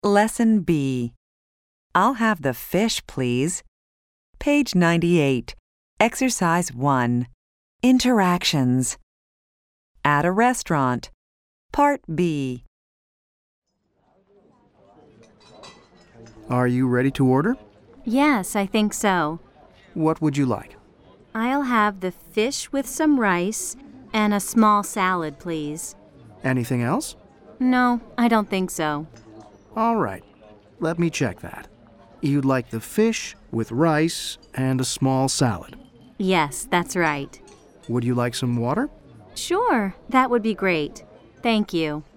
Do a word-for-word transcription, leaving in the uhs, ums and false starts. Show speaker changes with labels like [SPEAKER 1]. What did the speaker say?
[SPEAKER 1] Lesson B. I'll have the fish, please. Page ninety-eight. Exercise one. Interactions. At a restaurant. Part B.
[SPEAKER 2] Are you ready to order?
[SPEAKER 3] Yes, I think so.
[SPEAKER 2] What would you like?
[SPEAKER 3] I'll have the fish with some rice and a small salad, please.
[SPEAKER 2] Anything else?
[SPEAKER 3] No, I don't think so.
[SPEAKER 2] All right. Let me check that. You'd like the fish with rice and a small salad.
[SPEAKER 3] Yes, that's right.
[SPEAKER 2] Would you like some water?
[SPEAKER 3] Sure, that would be great. Thank you.